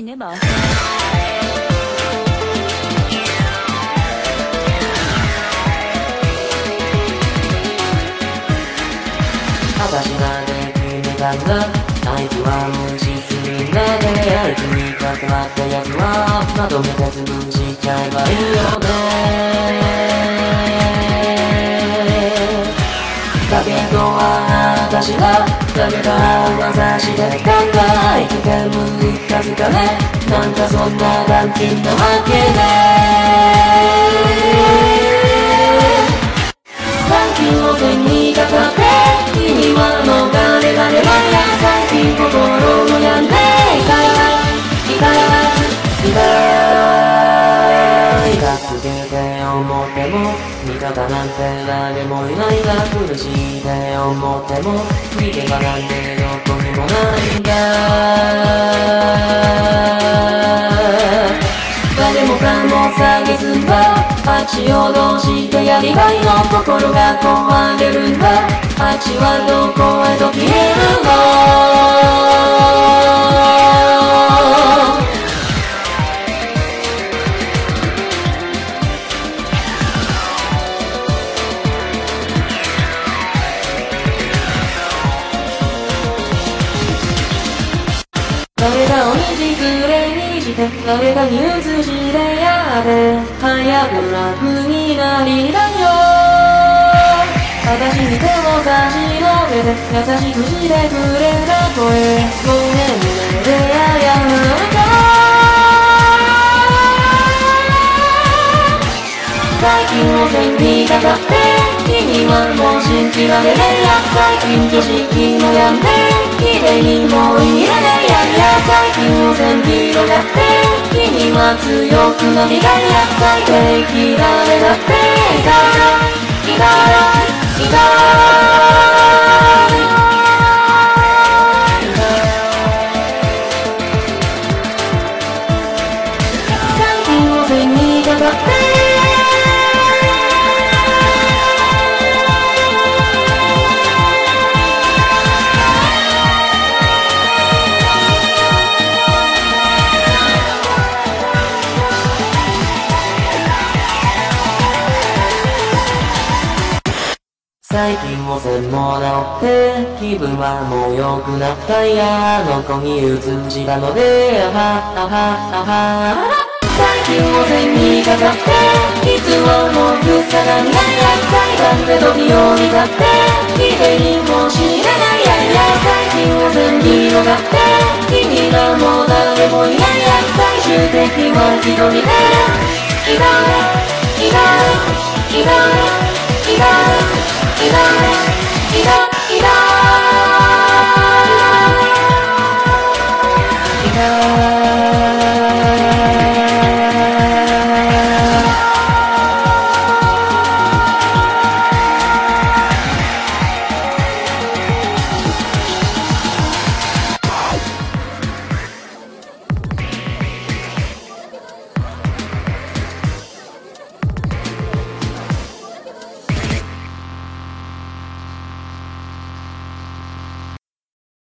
死ねば。 私がで決めたんだ。あいつは無視するんだね。あいつに関わったやつはまとめて潰しちゃえばいいよね。だけど私は誰か噂してきたんだ。あいつ煙ったずかね。なんかそんな団金なわけね。最近を背にかかって君は逃れられないや。最近心も病んで痛すぎて思っても味方なんて誰もいないが、苦しいって思っても逃げ場なんてどこにもないんだ。誰もかも探すんだ。足をどうしてやりがいの心が壊れるんだ。足はどこへと消えるの。誰かを道連れにして誰かに移しでやって早く楽になりたいよ。私に手を差し伸べて優しくしてくれた声、ごめんねで謝るか。最近を背にかかって君はもう信じられないや。最近女子気も病んで綺麗にもういらないや。最近を背に広がって君は強くなりたいや。最低嫌われだっていた最近を背にかかって最近も線も直って気分はもう良くなったんや。あの子に移したので最近も線にかかっていつももう草がないや。裁判で時を見たって綺麗にも知らないや。最近も線に広がって君がもう誰もいないや。最終的は一人でいた